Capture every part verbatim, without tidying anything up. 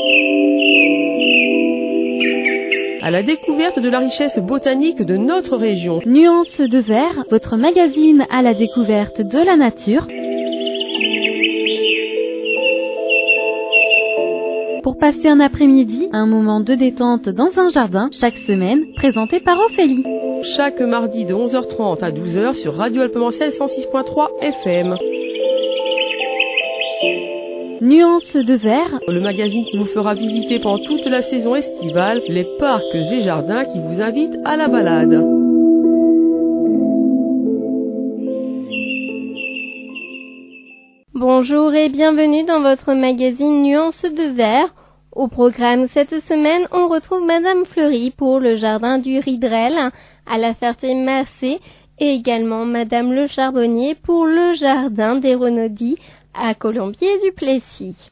À la découverte de la richesse botanique de notre région. Nuances de Vert, votre magazine à la découverte de la nature. Pour passer un après-midi, un moment de détente dans un jardin, chaque semaine, présenté par Ophélie. Chaque mardi de onze heures trente à douze heures sur Radio Alpemanciel cent six point trois F M. Nuances de Vert, le magazine qui vous fera visiter pendant toute la saison estivale les parcs et jardins qui vous invitent à la balade. Bonjour et bienvenue dans votre magazine Nuances de Vert. Au programme cette semaine, on retrouve Madame Fleury pour le jardin du Ridrel à la Ferté-Macé et également Madame Le Charbonnier pour le jardin des Renaudis à Colombier-du-Plessis.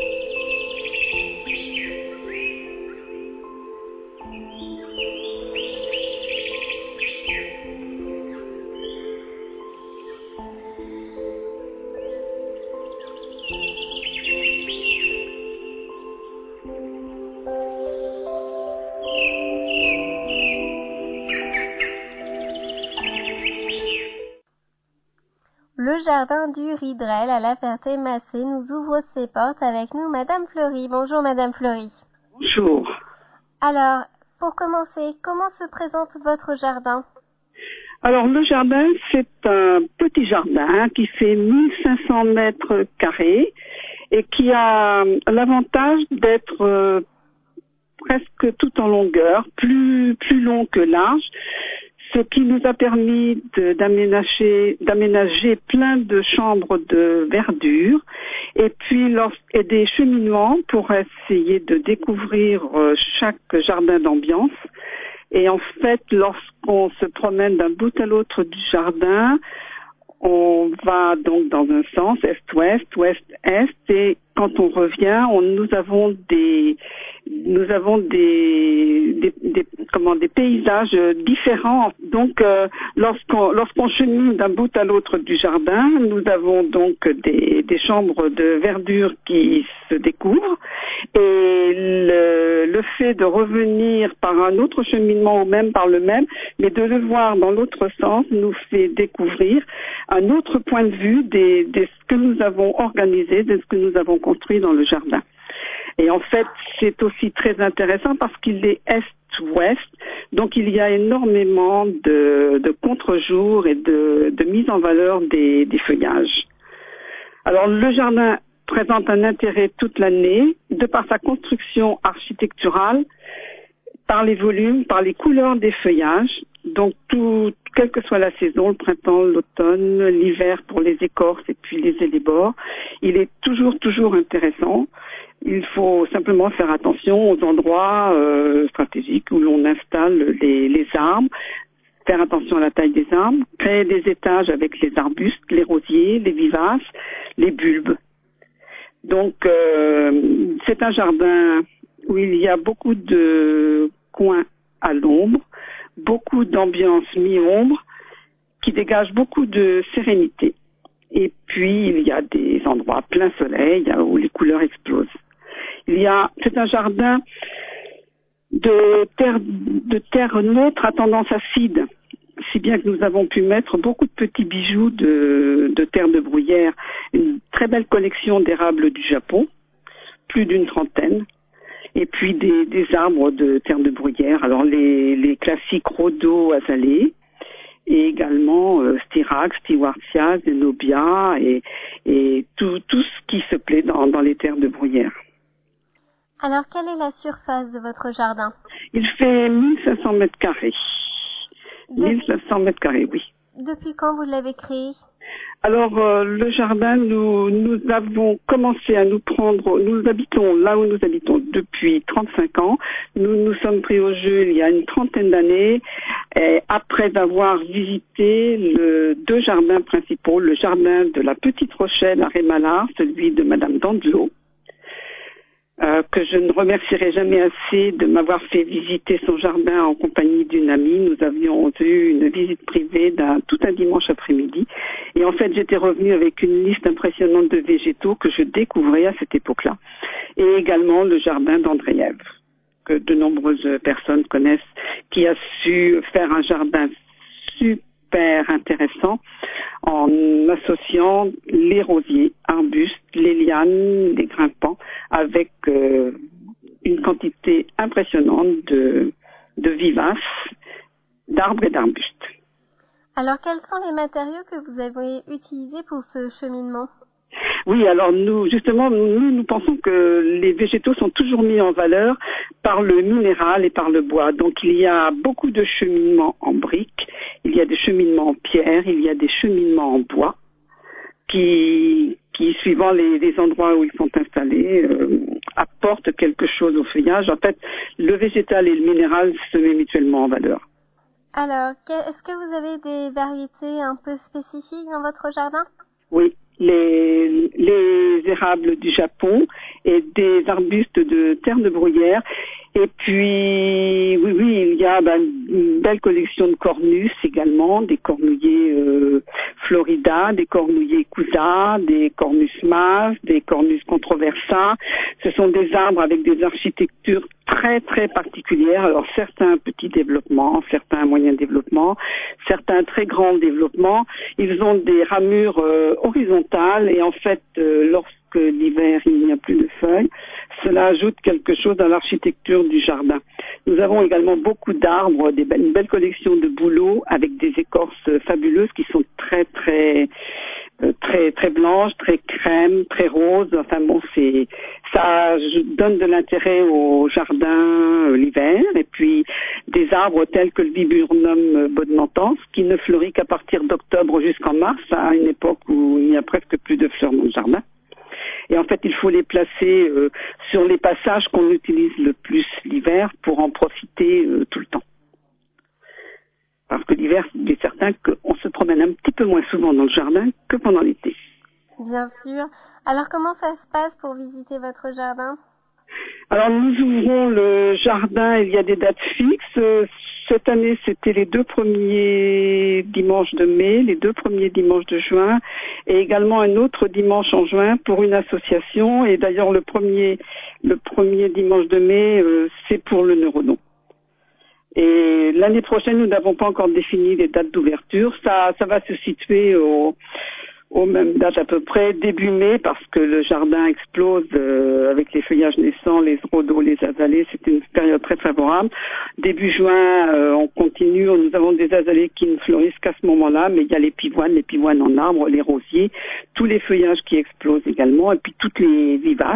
Le jardin du Ridrel à la Ferté-Macé nous ouvre ses portes avec nous Madame Fleury. Bonjour Madame Fleury. Bonjour. Alors, pour commencer, comment se présente votre jardin? Alors le jardin, c'est un petit jardin qui fait mille cinq cents mètres carrés et qui a l'avantage d'être euh, presque tout en longueur, plus, plus long que large. Ce qui nous a permis de, d'aménager, d'aménager plein de chambres de verdure et puis lors, et des cheminements pour essayer de découvrir euh, chaque jardin d'ambiance. Et en fait, lorsqu'on se promène d'un bout à l'autre du jardin, on va donc dans un sens est-ouest, ouest-est, et quand on revient, on, nous avons des, nous avons des, des, des, comment, des paysages différents. Donc, euh, lorsqu'on, lorsqu'on chemine d'un bout à l'autre du jardin, nous avons donc des, des chambres de verdure qui se découvrent. Et le, le fait de revenir par un autre cheminement ou même par le même, mais de le voir dans l'autre sens, nous fait découvrir un autre point de vue des, des ce que nous avons organisé, de ce que nous avons construit dans le jardin. Et en fait, c'est aussi très intéressant parce qu'il est est-ouest, donc il y a énormément de, de contre-jour et de, de mise en valeur des, des feuillages. Alors, le jardin présente un intérêt toute l'année, de par sa construction architecturale, par les volumes, par les couleurs des feuillages. Donc, tout, quelle que soit la saison, le printemps, l'automne, l'hiver pour les écorces et puis les élébores, il est toujours, toujours intéressant. Il faut simplement faire attention aux endroits euh, stratégiques où l'on installe les, les arbres, faire attention à la taille des arbres, créer des étages avec les arbustes, les rosiers, les vivaces, les bulbes. Donc, euh, c'est un jardin où il y a beaucoup de coins à l'ombre, beaucoup d'ambiance mi-ombre qui dégage beaucoup de sérénité. Et puis, il y a des endroits plein soleil où les couleurs explosent. Il y a, c'est un jardin de terre, de terre neutre à tendance acide, si bien que nous avons pu mettre beaucoup de petits bijoux de, de terre de bruyère, une très belle collection d'érables du Japon, plus d'une trentaine, et puis des, des arbres de terre de bruyère, alors les, les classiques rhodo, azalées, et également euh, styrax, stewardsia, zenobia, et, et tout, tout ce qui se plaît dans, dans les terres de bruyère. Alors, quelle est la surface de votre jardin? Il fait mille cinq cents mètres carrés. De... mille cinq cents mètres carrés, oui. Depuis quand vous l'avez créé? Alors, euh, le jardin, nous, nous avons commencé à nous prendre, nous habitons là où nous habitons depuis trente-cinq ans. Nous nous sommes pris au jeu il y a une trentaine d'années, et après avoir visité le, deux jardins principaux, le jardin de la Petite Rochelle à Rémalard, celui de Madame Dandelot, Euh, que je ne remercierai jamais assez de m'avoir fait visiter son jardin en compagnie d'une amie. Nous avions eu une visite privée d'un tout un dimanche après-midi. Et en fait, j'étais revenue avec une liste impressionnante de végétaux que je découvrais à cette époque-là. et également le jardin d'Andreev, que de nombreuses personnes connaissent, qui a su faire un jardin super intéressant en associant les rosiers, arbustes, les lianes, les grimpants, avec euh, une quantité impressionnante de, de vivaces, d'arbres et d'arbustes. Alors, quels sont les matériaux que vous avez utilisés pour ce cheminement ? Oui, alors nous, justement, nous, nous pensons que les végétaux sont toujours mis en valeur par le minéral et par le bois. Donc, il y a beaucoup de cheminements en briques, il y a des cheminements en pierre, il y a des cheminements en bois qui, qui suivant les, les endroits où ils sont installés, euh, apportent quelque chose au feuillage. En fait, le végétal et le minéral se mettent mutuellement en valeur. Alors, est-ce que vous avez des variétés un peu spécifiques dans votre jardin ? Oui, les, les érables du Japon et des arbustes de terre de bruyère. Et puis, oui, oui, il y a ben, une belle collection de cornus également, des cornouillers euh, Florida, des cornouillers Cusa, des cornus Mas, des cornus Controversa. Ce sont des arbres avec des architectures très, très particulières. Alors, certains petits développements, certains moyens développements, certains très grands développements. Ils ont des ramures euh, horizontales et en fait, euh, lorsque l'hiver, il n'y a plus de feuilles, cela ajoute quelque chose à l'architecture du jardin. Nous avons également beaucoup d'arbres, des, une belle collection de bouleaux avec des écorces fabuleuses qui sont très, très, euh, très, très blanches, très crème, très roses. Enfin bon, c'est, ça donne de l'intérêt au jardin euh, l'hiver. Et puis des arbres tels que le viburnum bodmentans qui ne fleurit qu'à partir d'octobre jusqu'en mars, à une époque où il n'y a presque plus de fleurs dans le jardin. Et en fait, il faut les placer euh, sur les passages qu'on utilise le plus l'hiver pour en profiter euh, tout le temps. Parce que l'hiver, il est certain qu'on se promène un petit peu moins souvent dans le jardin que pendant l'été. Bien sûr. Alors, comment ça se passe pour visiter votre jardin ? Alors, nous ouvrons le jardin, il y a des dates fixes. Cette année, c'était les deux premiers dimanches de mai, les deux premiers dimanches de juin, et également un autre dimanche en juin pour une association. Et d'ailleurs, le premier, le premier dimanche de mai, euh, c'est pour le Neurodon. Et l'année prochaine, nous n'avons pas encore défini les dates d'ouverture. Ça, ça va se situer au, aux mêmes dates à peu près, début mai, parce que le jardin explose euh, avec les feuillages naissants, les rhodos, les azalées. C'est une période très favorable. Début juin, euh, on continue. Nous avons des azalées qui ne fleurissent qu'à ce moment-là, mais il y a les pivoines, les pivoines en arbre, les rosiers, tous les feuillages qui explosent également, et puis toutes les vivaces.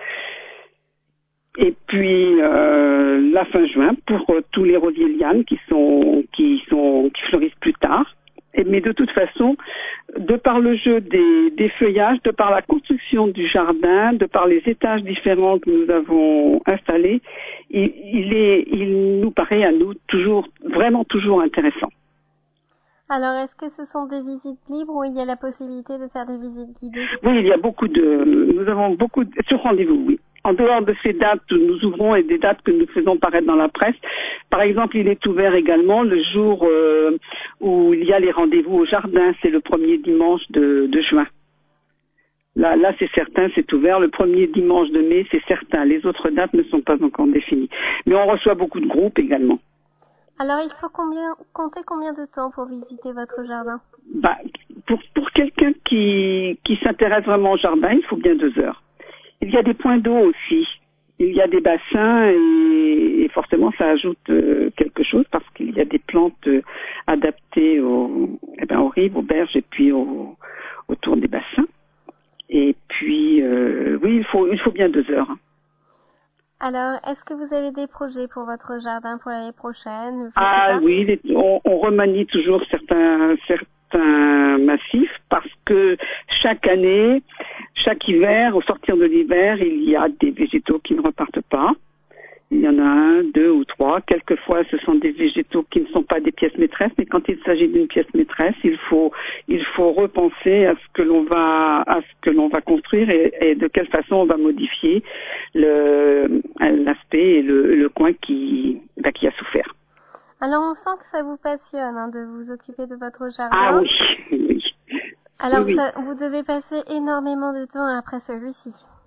Et puis euh, la fin juin pour euh, tous les rosiers lianes qui sont qui sont qui fleurissent plus tard. Et, mais de toute façon, de par le jeu des, des feuillages, de par la construction du jardin, de par les étages différents que nous avons installés, il, il est il nous paraît à nous toujours vraiment toujours intéressant. Alors, est-ce que ce sont des visites libres ou il y a la possibilité de faire des visites guidées ? Oui, il y a beaucoup de nous avons beaucoup de, sur rendez-vous, oui. En dehors de ces dates, nous ouvrons et des dates que nous faisons paraître dans la presse. Par exemple, il est ouvert également le jour euh, où il y a les rendez-vous au jardin. C'est le premier dimanche de, de juin. Là, là, c'est certain, c'est ouvert. Le premier dimanche de mai, c'est certain. Les autres dates ne sont pas encore définies. Mais on reçoit beaucoup de groupes également. Alors, il faut combien, compter combien de temps pour visiter votre jardin ? Bah, pour pour quelqu'un qui, qui s'intéresse vraiment au jardin, il faut bien deux heures. Il y a des points d'eau aussi. Il y a des bassins et, et forcément ça ajoute euh, quelque chose parce qu'il y a des plantes euh, adaptées aux, eh ben, aux rives, aux berges et puis au, autour des bassins. Et puis euh, oui, il faut il faut bien deux heures. Alors, est-ce que vous avez des projets pour votre jardin pour l'année prochaine ? Ah oui, les, on, on remanie toujours certains certains massifs parce que chaque année, chaque hiver, au sortir de l'hiver, il y a des végétaux qui ne repartent pas. Il y en a un, deux ou trois. Quelquefois, ce sont des végétaux qui ne sont pas des pièces maîtresses, mais quand il s'agit d'une pièce maîtresse, il faut il faut repenser à ce que l'on va à ce que l'on va construire et, et de quelle façon on va modifier le l'aspect et le, le coin qui bah, qui a souffert. Alors, on sent que ça vous passionne hein, de vous occuper de votre jardin. Ah oui, oui. Alors, oui, oui. Ça, vous devez passer énormément de temps après celui-ci.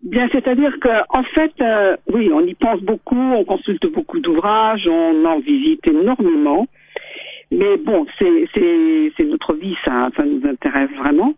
Bien, c'est-à-dire que, en fait, euh, oui, on y pense beaucoup, on consulte beaucoup d'ouvrages, on en visite énormément. Mais bon, c'est, c'est, c'est notre vie, ça, ça nous intéresse vraiment.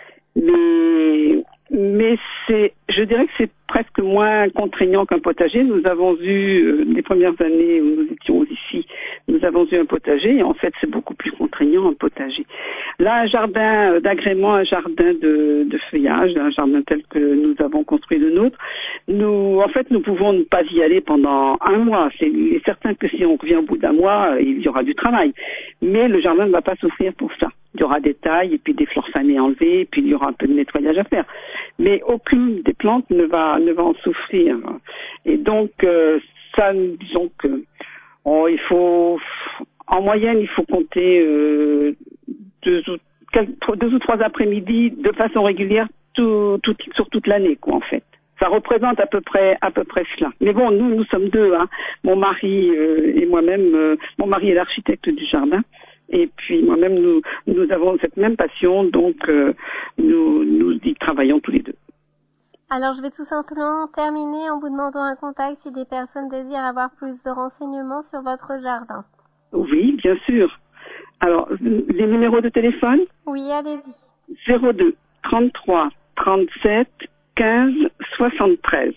Mais, mais c'est, je dirais que c'est presque moins contraignant qu'un potager. Nous avons eu, euh, les premières années où nous étions ici, nous avons eu un potager et en fait c'est beaucoup plus contraignant un potager. Là, un jardin d'agrément, un jardin de, de feuillage, un jardin tel que nous avons construit le nôtre, nous, en fait, nous pouvons ne pas y aller pendant un mois. C'est, il est certain que si on revient au bout d'un mois, il y aura du travail. Mais le jardin ne va pas souffrir pour ça. Il y aura des tailles et puis des fleurs fanées enlevées, et puis il y aura un peu de nettoyage à faire. Mais aucune des plantes ne va ne va en souffrir. Et donc euh, ça, disons que oh, il faut, en moyenne, il faut compter euh, deux, ou, quatre, deux ou trois après-midi de façon régulière tout, tout, sur toute l'année, quoi, en fait. Ça représente à peu près à peu près cela. Mais bon, nous nous sommes deux, hein. Mon mari euh, et moi-même. Euh, mon mari est l'architecte du jardin. Et puis moi-même, nous, nous avons cette même passion, donc euh, nous, nous y travaillons tous les deux. Alors je vais tout simplement terminer en vous demandant un contact si des personnes désirent avoir plus de renseignements sur votre jardin. Oui, bien sûr. Alors, les numéros de téléphone ? Oui, allez-y. zéro deux trente-trois trente-sept quinze soixante-treize.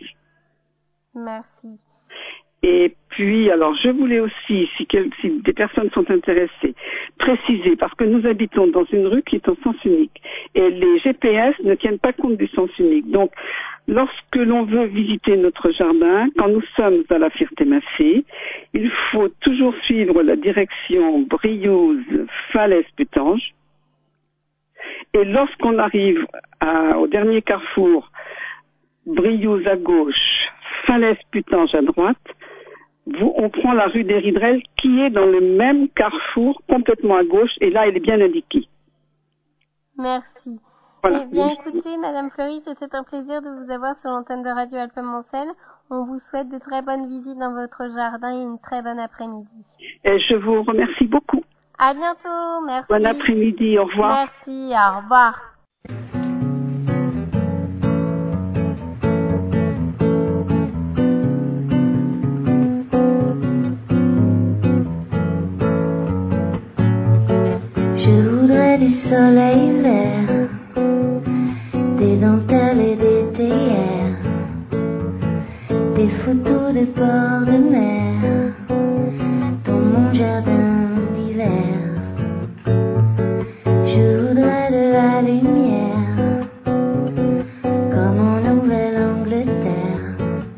Merci. Et puis, alors, je voulais aussi, si, quel, si des personnes sont intéressées, préciser, parce que nous habitons dans une rue qui est en sens unique, et les G P S ne tiennent pas compte du sens unique. Donc, lorsque l'on veut visiter notre jardin, quand nous sommes à la Ferté-Massé, il faut toujours suivre la direction Briouze-Falaise-Putange. Et lorsqu'on arrive à, au dernier carrefour, Briouze à gauche, Falaise-Putange à droite, vous, on prend la rue des Ridrelles qui est dans le même carrefour, complètement à gauche, et là, elle est bien indiquée. Merci. Voilà. Eh bien, écoutez, Madame Fleury, c'était un plaisir de vous avoir sur l'antenne de Radio Alpes-Mancel. On vous souhaite de très bonnes visites dans votre jardin et une très bonne après-midi. Et je vous remercie beaucoup. À bientôt, merci. Bon après-midi, au revoir. Merci, au revoir. Du soleil vert, des dentelles et des théières, des photos de bord de mer dans mon jardin d'hiver. Je voudrais de la lumière comme en Nouvelle-Angleterre.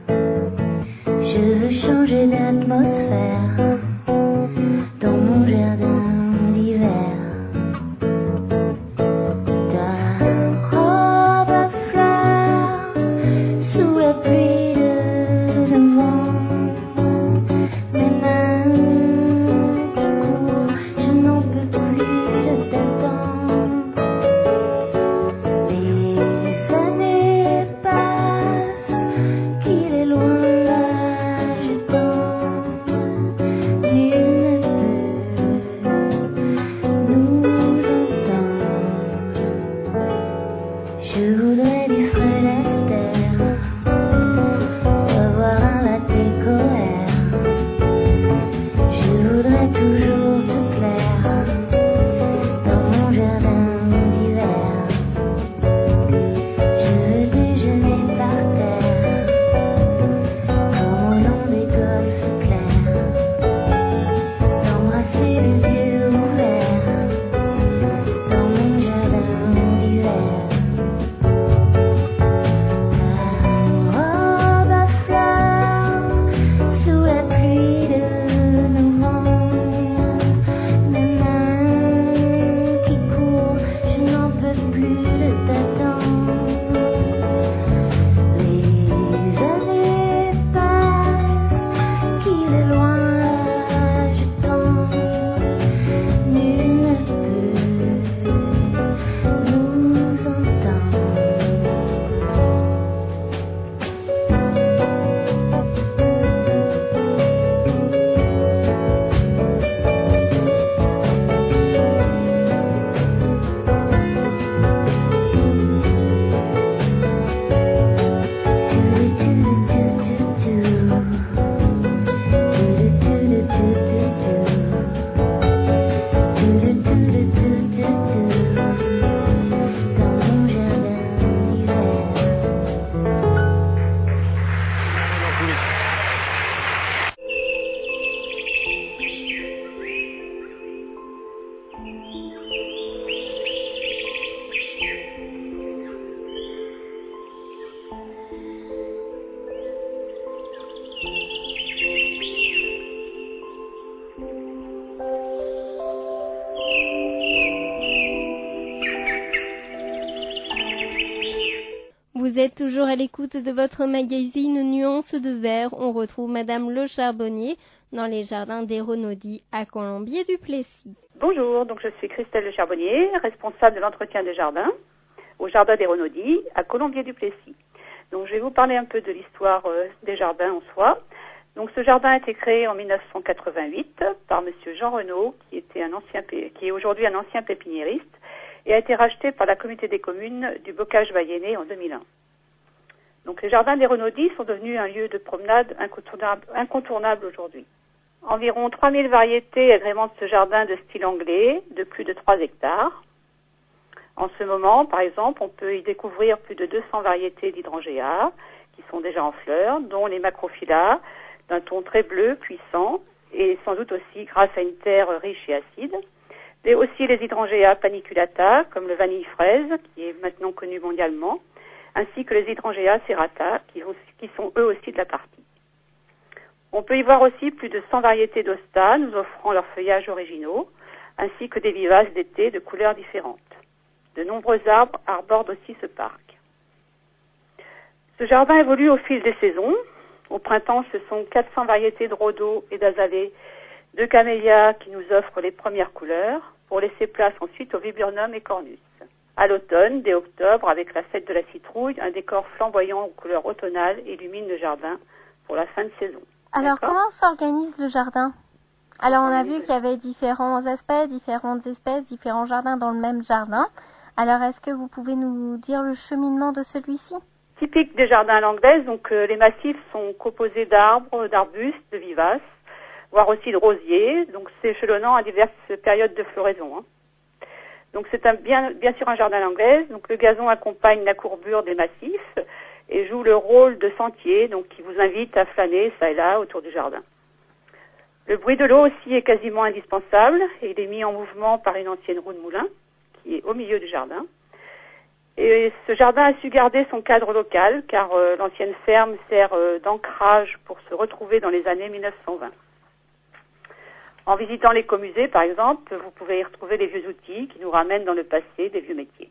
Je veux changer d'atmosphère dans mon jardin d'hiver. Sous la pluie de vent, toujours à l'écoute de votre magazine Nuances de Vert. On retrouve Madame Le Charbonnier dans les jardins des Renaudis à Colombier-du-Plessis. Bonjour, donc je suis Christelle Le Charbonnier, responsable de l'entretien des jardins au jardin des Renaudis à Colombier-du-Plessis. Donc je vais vous parler un peu de l'histoire euh, des jardins en soi. Donc ce jardin a été créé en mille neuf cent quatre-vingt-huit par Monsieur Jean Renaud, qui était un ancien, qui est aujourd'hui un ancien pépiniériste, et a été racheté par la communauté des communes du Bocage-Vallonné en deux mille un. Donc les jardins des Renaudis sont devenus un lieu de promenade incontournable, incontournable aujourd'hui. Environ trois mille variétés agrémentent ce jardin de style anglais de plus de trois hectares. En ce moment, par exemple, on peut y découvrir plus de deux cents variétés d'hydrangeas qui sont déjà en fleurs, dont les macrophylla d'un ton très bleu, puissant, et sans doute aussi grâce à une terre riche et acide. Mais aussi les hydrangeas paniculata, comme le vanille fraise, qui est maintenant connu mondialement, ainsi que les hydrangeas serrata, qui, qui sont eux aussi de la partie. On peut y voir aussi plus de cent variétés d'hosta, nous offrant leurs feuillages originaux, ainsi que des vivaces d'été de couleurs différentes. De nombreux arbres arbordent aussi ce parc. Ce jardin évolue au fil des saisons. Au printemps, ce sont quatre cents variétés de rhodos et d'azalées, de camélias qui nous offrent les premières couleurs, pour laisser place ensuite au viburnum et cornus. À l'automne, dès octobre, avec la fête de la citrouille, un décor flamboyant aux couleurs automnales illumine le jardin pour la fin de saison. Alors, D'accord ? comment s'organise le jardin ? Alors, on a vu qu'il y avait différents aspects, différentes espèces, différents jardins dans le même jardin. Alors, est-ce que vous pouvez nous dire le cheminement de celui-ci ? Typique des jardins à l'anglaise, donc euh, les massifs sont composés d'arbres, d'arbustes, de vivaces, voire aussi de rosiers, donc s'échelonnant à diverses périodes de floraison. Hein. Donc c'est un, bien, bien sûr un jardin à l'anglaise, donc le gazon accompagne la courbure des massifs et joue le rôle de sentier, donc qui vous invite à flâner ça et là autour du jardin. Le bruit de l'eau aussi est quasiment indispensable et il est mis en mouvement par une ancienne roue de moulin qui est au milieu du jardin. Et ce jardin a su garder son cadre local car euh, l'ancienne ferme sert euh, d'ancrage pour se retrouver dans les années mille neuf cent vingt. En visitant l'écomusée, par exemple, vous pouvez y retrouver les vieux outils qui nous ramènent dans le passé des vieux métiers.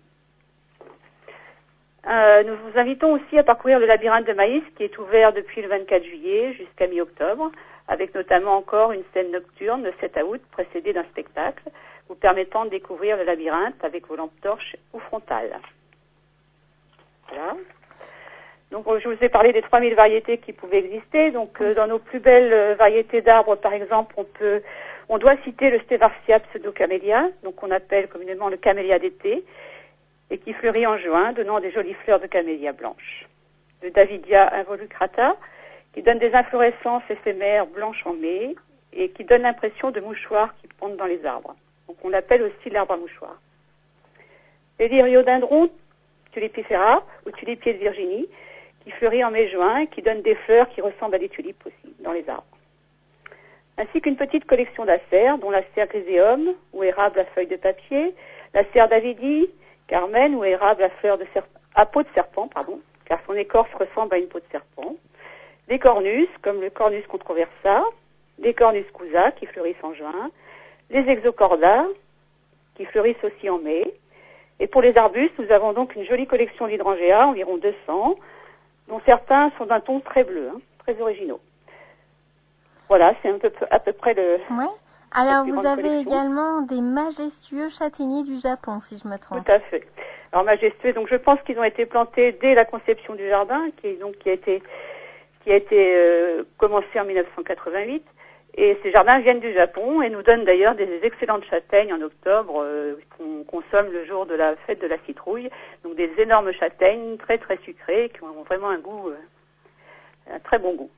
Euh, nous vous invitons aussi à parcourir le labyrinthe de maïs qui est ouvert depuis le vingt-quatre juillet jusqu'à mi-octobre, avec notamment encore une scène nocturne le sept août précédée d'un spectacle vous permettant de découvrir le labyrinthe avec vos lampes torches ou frontales. Voilà. Donc, je vous ai parlé des trois mille variétés qui pouvaient exister. Donc, euh, dans nos plus belles euh, variétés d'arbres, par exemple, on peut, on doit citer le Stevartia pseudocamélia, donc qu'on appelle communément le camélia d'été, et qui fleurit en juin, donnant des jolies fleurs de camélia blanches. Le Davidia involucrata, qui donne des inflorescences éphémères blanches en mai, et qui donne l'impression de mouchoirs qui pondent dans les arbres. Donc, on l'appelle aussi l'arbre à mouchoir. Les lyriodendrons tulipifera, ou tulipier de Virginie, qui fleurit en mai-juin et qui donne des fleurs qui ressemblent à des tulipes aussi, dans les arbres. Ainsi qu'une petite collection d'acères, dont l'acère glyséum, ou érable à feuilles de papier, l'acère davidi, carmen, ou érable à, fleurs de serp... à peau de serpent, pardon, car son écorce ressemble à une peau de serpent, des cornus, comme le cornus controversa, des cornus cousa, qui fleurissent en juin, les exocorda, qui fleurissent aussi en mai. Et pour les arbustes, nous avons donc une jolie collection d'hydrangeas, environ deux cents, dont certains sont d'un ton très bleu, hein, très originaux. Voilà, c'est un peu, à peu près le... Oui. Alors, vous avez collection. également des majestueux châtaigniers du Japon, si je me trompe. Tout à fait. Alors, majestueux, donc je pense qu'ils ont été plantés dès la conception du jardin, qui, donc, qui a été, qui a été euh, commencé en mille neuf cent quatre-vingt-huit. Et ces jardins viennent du Japon et nous donnent d'ailleurs des excellentes châtaignes en octobre euh, qu'on consomme le jour de la fête de la citrouille. Donc des énormes châtaignes très très sucrées qui ont vraiment un goût, euh, un très bon goût.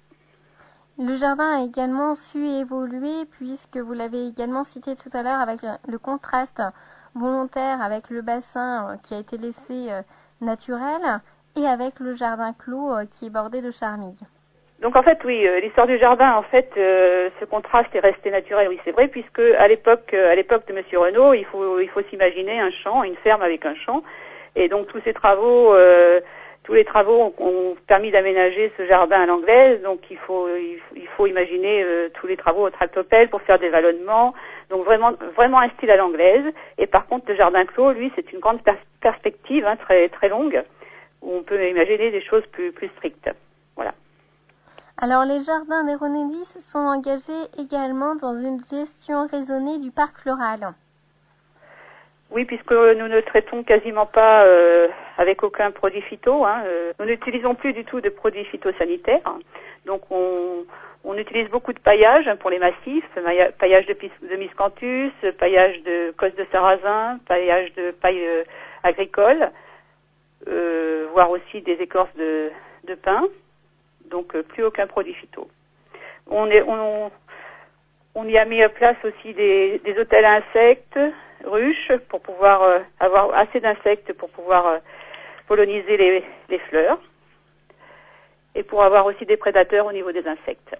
Le jardin a également su évoluer puisque vous l'avez également cité tout à l'heure avec le contraste volontaire avec le bassin qui a été laissé euh, naturel et avec le jardin clos euh, qui est bordé de charmilles. Donc en fait, oui, euh, l'histoire du jardin, en fait, euh, ce contraste est resté naturel, oui, c'est vrai, puisque à l'époque, euh, à l'époque de Monsieur Renaud, il faut, il faut s'imaginer un champ, une ferme avec un champ, et donc tous ces travaux, euh, tous les travaux ont, ont permis d'aménager ce jardin à l'anglaise, donc il faut, il, il faut imaginer euh, tous les travaux au tractopelle pour faire des vallonnements, donc vraiment, vraiment un style à l'anglaise. Et par contre, le jardin clos, lui, c'est une grande pers- perspective, hein, très, très longue, où on peut imaginer des choses plus, plus strictes. Voilà. Alors, les jardins des Renaudy se sont engagés également dans une gestion raisonnée du parc floral. Oui, puisque nous ne traitons quasiment pas euh, avec aucun produit phyto. Hein, euh, nous n'utilisons plus du tout de produits phytosanitaires. Donc, on, on utilise beaucoup de paillage pour les massifs, paillage de, de miscanthus, paillage de cosses de sarrasin, paillage de paille euh, agricole, euh, voire aussi des écorces de, de pin. Donc, euh, plus aucun produit phyto. On, est, on, on y a mis en place aussi des, des hôtels à insectes, ruches, pour pouvoir euh, avoir assez d'insectes pour pouvoir euh, polliniser les, les fleurs et pour avoir aussi des prédateurs au niveau des insectes.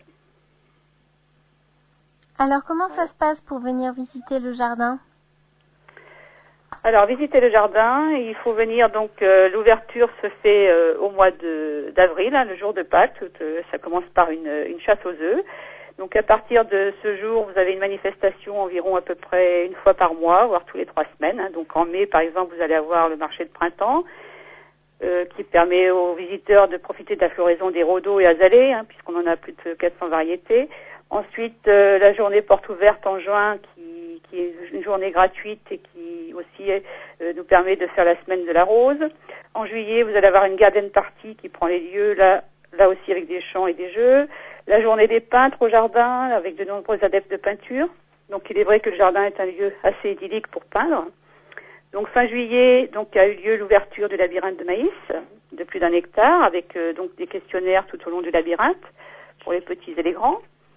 Alors, comment ça se passe pour venir visiter le jardin ? Alors, visiter le jardin, il faut venir, donc, euh, l'ouverture se fait euh, au mois de, d'avril, hein, le jour de Pâques. Euh, ça commence par une, une chasse aux œufs. Donc, à partir de ce jour, vous avez une manifestation environ à peu près une fois par mois, voire tous les trois semaines. Hein. Donc, en mai, par exemple, vous allez avoir le marché de printemps, euh, qui permet aux visiteurs de profiter de la floraison des rhodos et azalées, hein, puisqu'on en a plus de quatre cents variétés. Ensuite, euh, la journée porte ouverte en juin, qui, qui est une journée gratuite et qui aussi euh, nous permet de faire la semaine de la rose. En juillet, vous allez avoir une garden party qui prend les lieux, là, là aussi avec des chants et des jeux. La journée des peintres au jardin, avec de nombreux adeptes de peinture. Donc, il est vrai que le jardin est un lieu assez idyllique pour peindre. Donc, fin juillet, donc, a eu lieu l'ouverture du labyrinthe de maïs, de plus d'un hectare, avec euh, donc des questionnaires tout au long du labyrinthe, pour les petits et les grands.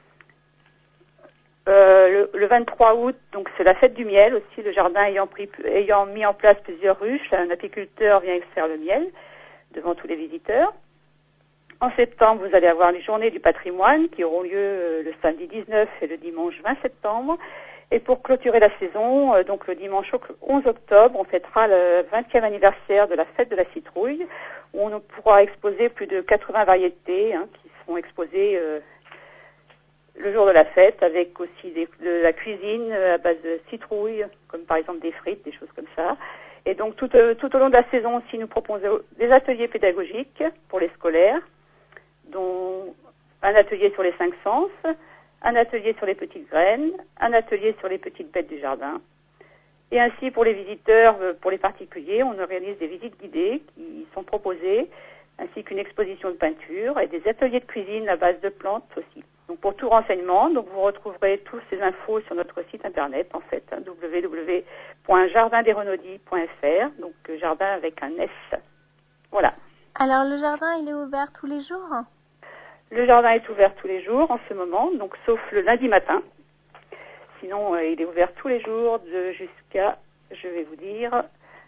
Euh, le, le vingt-trois août, donc c'est la fête du miel aussi, le jardin ayant, pris, ayant mis en place plusieurs ruches, un apiculteur vient extraire le miel devant tous les visiteurs. En septembre, vous allez avoir les journées du patrimoine qui auront lieu euh, le samedi dix-neuf et le dimanche vingt septembre. Et pour clôturer la saison, euh, donc le dimanche onze octobre, on fêtera le vingtième anniversaire de la fête de la citrouille, où on pourra exposer plus de quatre-vingts variétés hein, qui seront exposées euh, le jour de la fête, avec aussi des, de la cuisine à base de citrouille, comme par exemple des frites, des choses comme ça. Et donc tout, euh, tout au long de la saison aussi, nous proposons des ateliers pédagogiques pour les scolaires, dont un atelier sur les cinq sens, un atelier sur les petites graines, un atelier sur les petites bêtes du jardin. Et ainsi, pour les visiteurs, pour les particuliers, on organise des visites guidées qui sont proposées, ainsi qu'une exposition de peinture et des ateliers de cuisine à base de plantes aussi. Donc, pour tout renseignement, donc vous retrouverez toutes ces infos sur notre site internet, en fait, hein, w w w point jardin des renaudy point f r, donc jardin avec un S. Voilà. Alors, le jardin, il est ouvert tous les jours ? Le jardin est ouvert tous les jours en ce moment, donc sauf le lundi matin. Sinon, euh, il est ouvert tous les jours de jusqu'à, je vais vous dire,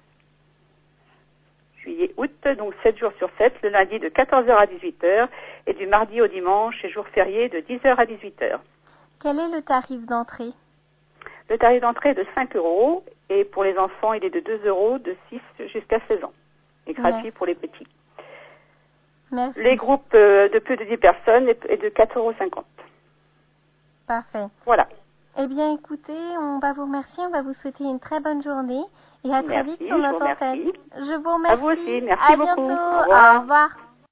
juillet, août, donc sept jours sur sept, le lundi de quatorze heures à dix-huit heures et du mardi au dimanche et jour férié de dix heures à dix-huit heures. Quel est le tarif d'entrée ? Le tarif d'entrée est de cinq euros et pour les enfants, il est de deux euros de six jusqu'à seize ans et gratuit Merci. Pour les petits. Merci. Les groupes euh, de plus de dix personnes est de quatre euros cinquante. Parfait. Voilà. Eh bien, écoutez, on va vous remercier, on va vous souhaiter une très bonne journée et à très merci, vite sur notre antenne. Je vous remercie. À vous aussi, merci à beaucoup. Bientôt. Au revoir. Au revoir.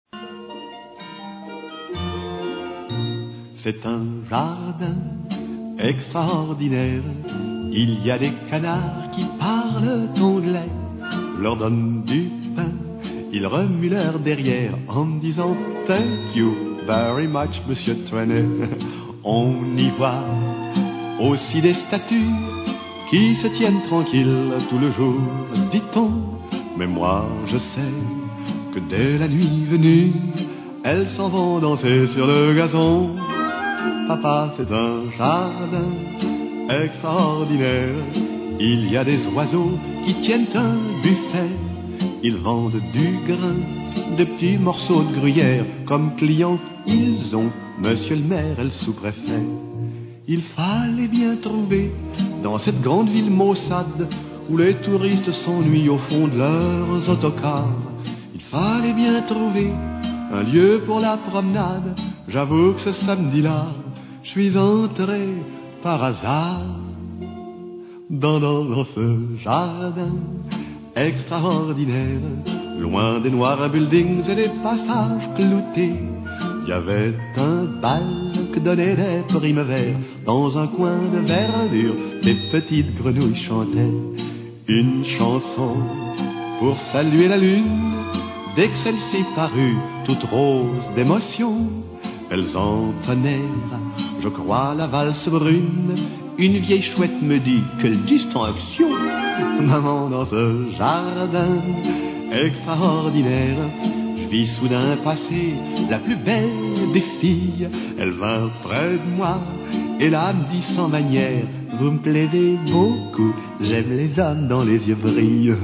C'est un jardin extraordinaire. Il y a des canards qui parlent anglais, leur donnent du pain. Ils remuent leur derrière en disant « Thank you very much, Monsieur Trenet ». On y voit aussi des statues qui se tiennent tranquilles tout le jour, dit-on. Mais moi, je sais que dès la nuit venue, elles s'en vont danser sur le gazon. Papa, c'est un jardin extraordinaire. Il y a des oiseaux qui tiennent un buffet. Ils vendent du grain, de petits morceaux de gruyère. Comme clients, ils ont Monsieur le maire et le sous-préfet. Il fallait bien trouver, dans cette grande ville maussade, où les touristes s'ennuient au fond de leurs autocars, il fallait bien trouver un lieu pour la promenade. J'avoue que ce samedi-là, je suis entré par hasard dans, dans ce jardin extraordinaire loin des noirs buildings et des passages cloutés. Il y avait un bal que donnaient des primevères. Dans un coin de verdure, des petites grenouilles chantaient une chanson pour saluer la lune. Dès que celle-ci parut, toute rose d'émotion, elles entonnèrent, je crois, la valse brune. Une vieille chouette me dit, quelle distinction, maman, dans ce jardin extraordinaire. Je vis soudain passer la plus belle des filles. Elle vint près de moi et là me dit sans manière, vous me plaisez beaucoup, j'aime les hommes dont les yeux brillent.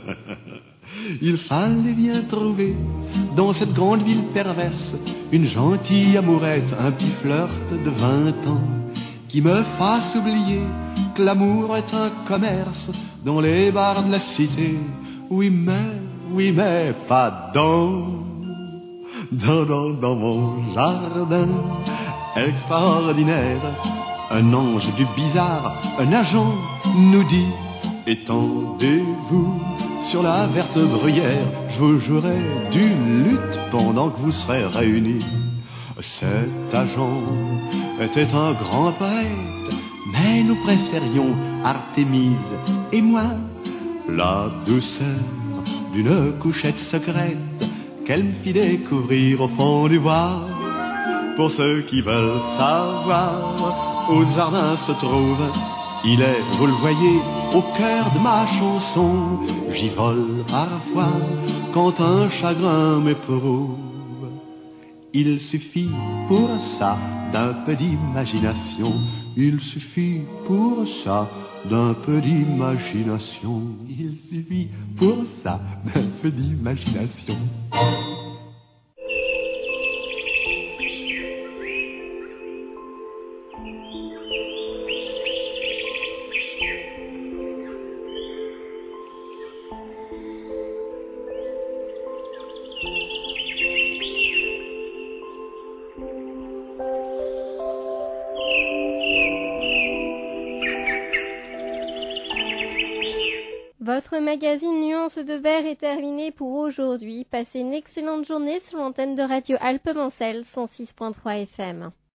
Il fallait bien trouver dans cette grande ville perverse une gentille amourette, un petit flirt de vingt ans qui me fasse oublier que l'amour est un commerce dans les bars de la cité. Oui mais, oui mais, pas dans, dans, dans, dans mon jardin extraordinaire. Un ange du bizarre, un agent nous dit, étendez-vous sur la verte bruyère, je vous jouerai d'une lutte pendant que vous serez réunis. Cet agent était un grand poète, mais nous préférions Artémise et moi la douceur d'une couchette secrète qu'elle me fit découvrir au fond du bois. Pour ceux qui veulent savoir où le jardin se trouve, il est, vous le voyez, au cœur de ma chanson. J'y vole parfois quand un chagrin m'éprouve. Il suffit pour ça d'un peu d'imagination. Il suffit pour ça d'un peu d'imagination. Il suffit pour ça d'un peu d'imagination. Votre magazine Nuances de Verre est terminé pour aujourd'hui. Passez une excellente journée sur l'antenne de Radio Alpes Mancel cent six point trois F M.